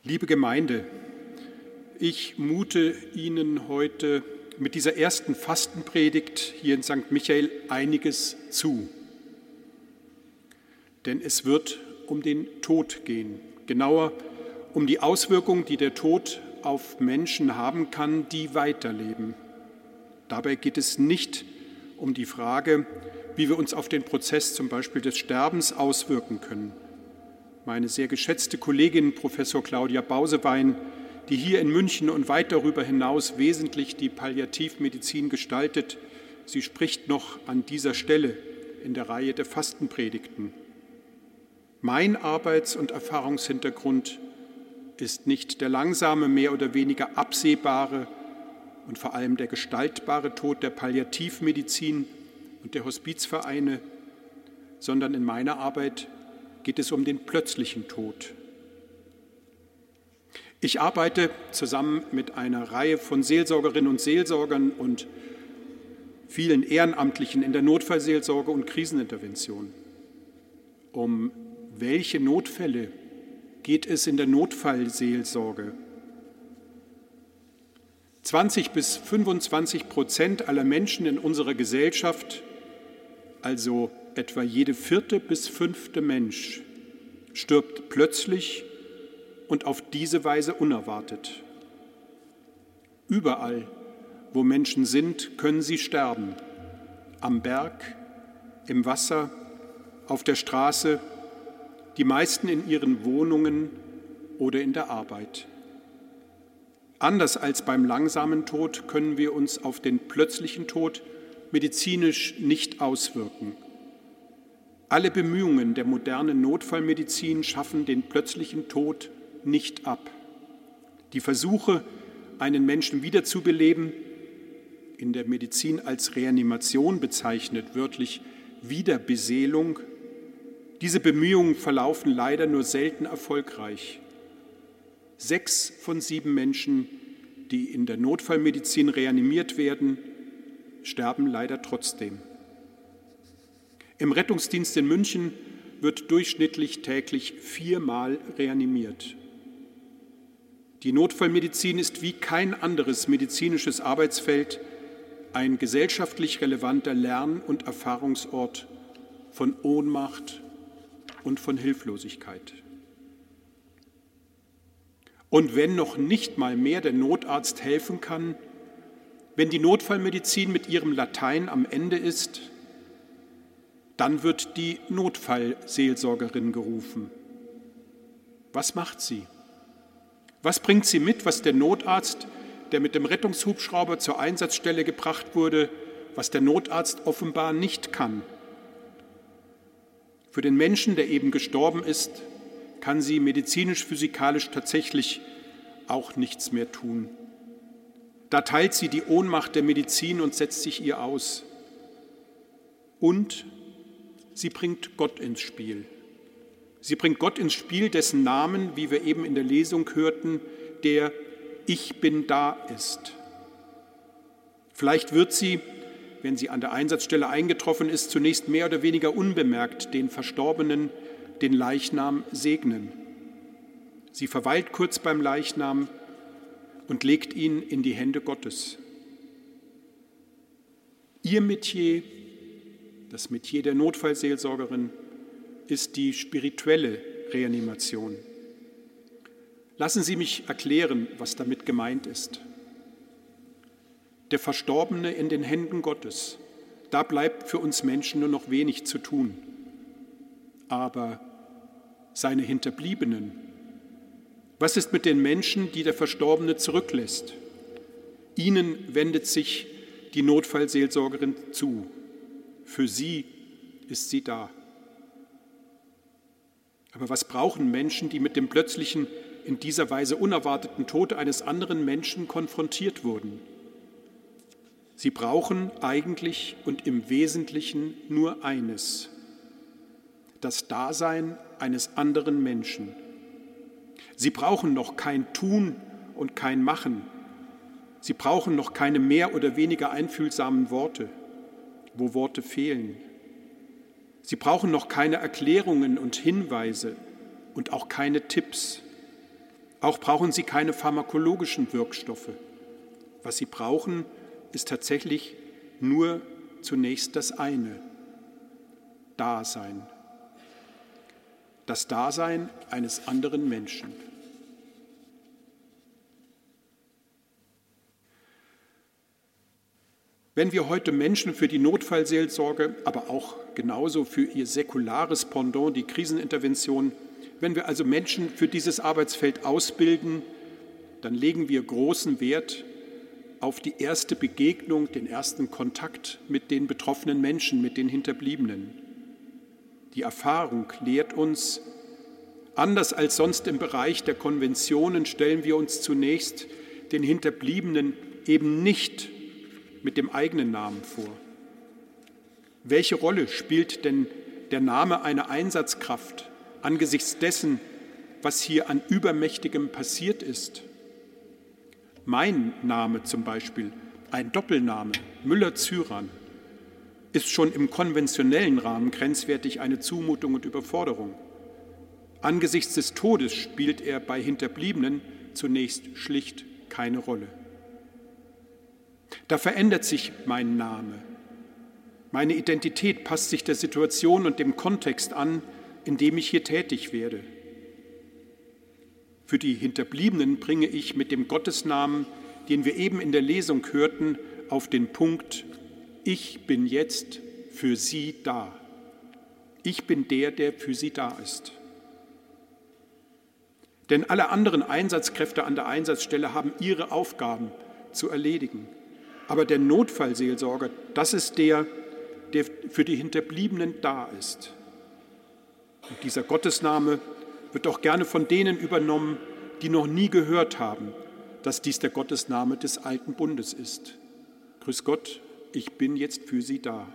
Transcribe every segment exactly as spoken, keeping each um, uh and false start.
Liebe Gemeinde, ich mute Ihnen heute mit dieser ersten Fastenpredigt hier in Sankt Michael einiges zu. Denn es wird um den Tod gehen, genauer um die Auswirkungen, die der Tod auf Menschen haben kann, die weiterleben. Dabei geht es nicht um die Frage, wie wir uns auf den Prozess zum Beispiel des Sterbens auswirken können. Meine sehr geschätzte Kollegin Professor Claudia Bausewein, die hier in München und weit darüber hinaus wesentlich die Palliativmedizin gestaltet, sie spricht noch an dieser Stelle in der Reihe der Fastenpredigten. Mein Arbeits- und Erfahrungshintergrund ist nicht der langsame, mehr oder weniger absehbare und vor allem der gestaltbare Tod der Palliativmedizin und der Hospizvereine, sondern in meiner Arbeit geht es um den plötzlichen Tod. Ich arbeite zusammen mit einer Reihe von Seelsorgerinnen und Seelsorgern und vielen Ehrenamtlichen in der Notfallseelsorge und Krisenintervention. Um welche Notfälle geht es in der Notfallseelsorge? zwanzig bis fünfundzwanzig Prozent aller Menschen in unserer Gesellschaft, also etwa jede vierte bis fünfte Mensch, stirbt plötzlich und auf diese Weise unerwartet. Überall, wo Menschen sind, können sie sterben. Am Berg, im Wasser, auf der Straße, die meisten in ihren Wohnungen oder in der Arbeit. Anders als beim langsamen Tod können wir uns auf den plötzlichen Tod medizinisch nicht auswirken. Alle Bemühungen der modernen Notfallmedizin schaffen den plötzlichen Tod nicht ab. Die Versuche, einen Menschen wiederzubeleben, in der Medizin als Reanimation bezeichnet, wörtlich Wiederbeseelung, diese Bemühungen verlaufen leider nur selten erfolgreich. Sechs von sieben Menschen, die in der Notfallmedizin reanimiert werden, sterben leider trotzdem. Im Rettungsdienst in München wird durchschnittlich täglich viermal reanimiert. Die Notfallmedizin ist wie kein anderes medizinisches Arbeitsfeld ein gesellschaftlich relevanter Lern- und Erfahrungsort von Ohnmacht und von Hilflosigkeit. Und wenn noch nicht mal mehr der Notarzt helfen kann, wenn die Notfallmedizin mit ihrem Latein am Ende ist, dann wird die Notfallseelsorgerin gerufen. Was macht sie? Was bringt sie mit, was der Notarzt, der mit dem Rettungshubschrauber zur Einsatzstelle gebracht wurde, was der Notarzt offenbar nicht kann? Für den Menschen, der eben gestorben ist, kann sie medizinisch-physikalisch tatsächlich auch nichts mehr tun. Da teilt sie die Ohnmacht der Medizin und setzt sich ihr aus. Und sie bringt Gott ins Spiel. Sie bringt Gott ins Spiel, dessen Namen, wie wir eben in der Lesung hörten, der Ich bin da ist. Vielleicht wird sie, wenn sie an der Einsatzstelle eingetroffen ist, zunächst mehr oder weniger unbemerkt den Verstorbenen, den Leichnam segnen. Sie verweilt kurz beim Leichnam und legt ihn in die Hände Gottes. Ihr Metier, das Metier der Notfallseelsorgerin, ist die spirituelle Reanimation. Lassen Sie mich erklären, was damit gemeint ist. Der Verstorbene in den Händen Gottes, da bleibt für uns Menschen nur noch wenig zu tun. Aber seine Hinterbliebenen, was ist mit den Menschen, die der Verstorbene zurücklässt? Ihnen wendet sich die Notfallseelsorgerin zu. Für sie ist sie da. Aber was brauchen Menschen, die mit dem plötzlichen, in dieser Weise unerwarteten Tod eines anderen Menschen konfrontiert wurden? Sie brauchen eigentlich und im Wesentlichen nur eines: das Dasein eines anderen Menschen. Sie brauchen noch kein Tun und kein Machen. Sie brauchen noch keine mehr oder weniger einfühlsamen Worte, wo Worte fehlen. Sie brauchen noch keine Erklärungen und Hinweise und auch keine Tipps. Auch brauchen sie keine pharmakologischen Wirkstoffe. Was sie brauchen, ist tatsächlich nur zunächst das eine: Dasein. Das Dasein eines anderen Menschen. Wenn wir heute Menschen für die Notfallseelsorge, aber auch genauso für ihr säkulares Pendant, die Krisenintervention, wenn wir also Menschen für dieses Arbeitsfeld ausbilden, dann legen wir großen Wert auf die erste Begegnung, den ersten Kontakt mit den betroffenen Menschen, mit den Hinterbliebenen. Die Erfahrung lehrt uns, anders als sonst im Bereich der Konventionen stellen wir uns zunächst den Hinterbliebenen eben nicht mit dem eigenen Namen vor. Welche Rolle spielt denn der Name einer Einsatzkraft angesichts dessen, was hier an Übermächtigem passiert ist? Mein Name zum Beispiel, ein Doppelname, Müller-Zyran, ist schon im konventionellen Rahmen grenzwertig eine Zumutung und Überforderung. Angesichts des Todes spielt er bei Hinterbliebenen zunächst schlicht keine Rolle. Da verändert sich mein Name. Meine Identität passt sich der Situation und dem Kontext an, in dem ich hier tätig werde. Für die Hinterbliebenen bringe ich mit dem Gottesnamen, den wir eben in der Lesung hörten, auf den Punkt: Ich bin jetzt für sie da. Ich bin der, der für sie da ist. Denn alle anderen Einsatzkräfte an der Einsatzstelle haben ihre Aufgaben zu erledigen. Aber der Notfallseelsorger, das ist der, der für die Hinterbliebenen da ist. Und dieser Gottesname wird auch gerne von denen übernommen, die noch nie gehört haben, dass dies der Gottesname des alten Bundes ist. Grüß Gott, ich bin jetzt für Sie da.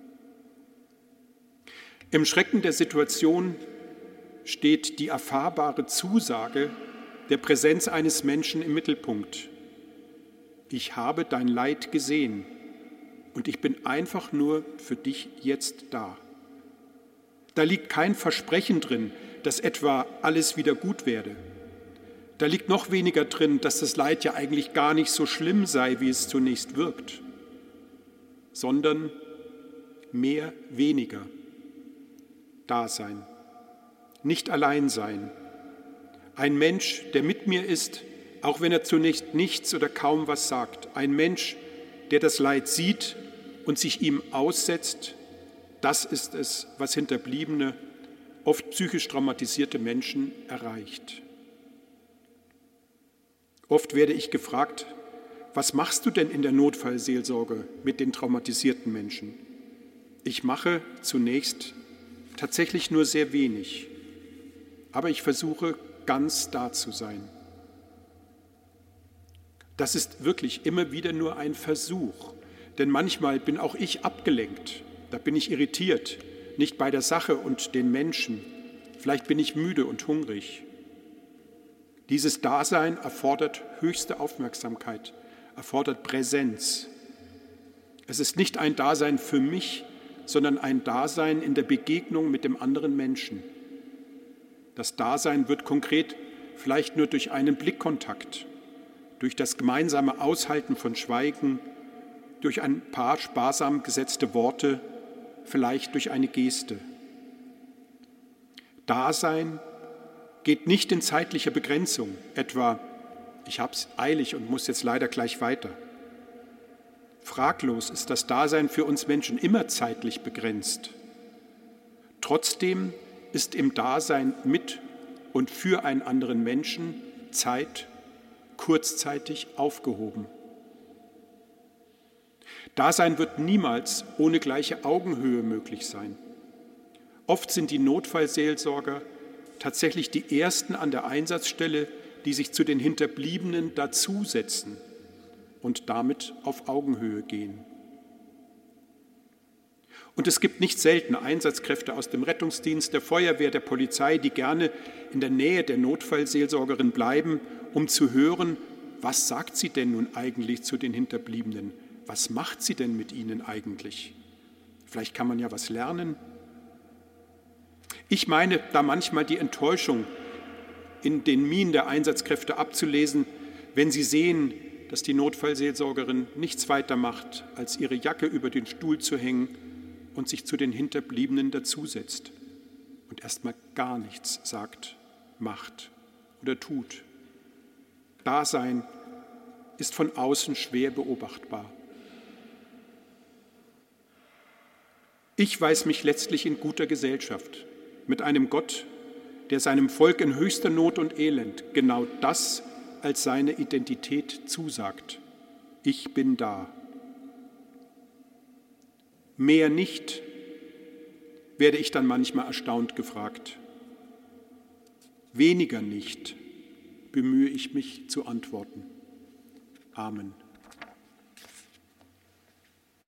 Im Schrecken der Situation steht die erfahrbare Zusage der Präsenz eines Menschen im Mittelpunkt. Ich habe dein Leid gesehen und ich bin einfach nur für dich jetzt da. Da liegt kein Versprechen drin, dass etwa alles wieder gut werde. Da liegt noch weniger drin, dass das Leid ja eigentlich gar nicht so schlimm sei, wie es zunächst wirkt, sondern mehr, weniger. Dasein, nicht allein sein. Ein Mensch, der mit mir ist, auch wenn er zunächst nichts oder kaum was sagt. Ein Mensch, der das Leid sieht und sich ihm aussetzt, das ist es, was Hinterbliebene, oft psychisch traumatisierte Menschen erreicht. Oft werde ich gefragt, was machst du denn in der Notfallseelsorge mit den traumatisierten Menschen? Ich mache zunächst tatsächlich nur sehr wenig, aber ich versuche, ganz da zu sein. Das ist wirklich immer wieder nur ein Versuch, denn manchmal bin auch ich abgelenkt, da bin ich irritiert, nicht bei der Sache und den Menschen, vielleicht bin ich müde und hungrig. Dieses Dasein erfordert höchste Aufmerksamkeit, erfordert Präsenz. Es ist nicht ein Dasein für mich, sondern ein Dasein in der Begegnung mit dem anderen Menschen. Das Dasein wird konkret vielleicht nur durch einen Blickkontakt, durch das gemeinsame Aushalten von Schweigen, durch ein paar sparsam gesetzte Worte, vielleicht durch eine Geste. Dasein geht nicht in zeitlicher Begrenzung, etwa, ich hab's eilig und muss jetzt leider gleich weiter. Fraglos ist das Dasein für uns Menschen immer zeitlich begrenzt. Trotzdem ist im Dasein mit und für einen anderen Menschen Zeit kurzzeitig aufgehoben. Dasein wird niemals ohne gleiche Augenhöhe möglich sein. Oft sind die Notfallseelsorger tatsächlich die Ersten an der Einsatzstelle, die sich zu den Hinterbliebenen dazusetzen und damit auf Augenhöhe gehen. Und es gibt nicht selten Einsatzkräfte aus dem Rettungsdienst, der Feuerwehr, der Polizei, die gerne in der Nähe der Notfallseelsorgerin bleiben, um zu hören, was sagt sie denn nun eigentlich zu den Hinterbliebenen? Was macht sie denn mit ihnen eigentlich? Vielleicht kann man ja was lernen. Ich meine da manchmal die Enttäuschung, in den Mienen der Einsatzkräfte abzulesen, wenn sie sehen, dass die Notfallseelsorgerin nichts weiter macht, als ihre Jacke über den Stuhl zu hängen und sich zu den Hinterbliebenen dazusetzt und erstmal gar nichts sagt, macht oder tut. Dasein ist von außen schwer beobachtbar. Ich weiß mich letztlich in guter Gesellschaft mit einem Gott, der seinem Volk in höchster Not und Elend genau das als seine Identität zusagt. Ich bin da. Mehr nicht, werde ich dann manchmal erstaunt gefragt. Weniger nicht, bemühe ich mich zu antworten. Amen.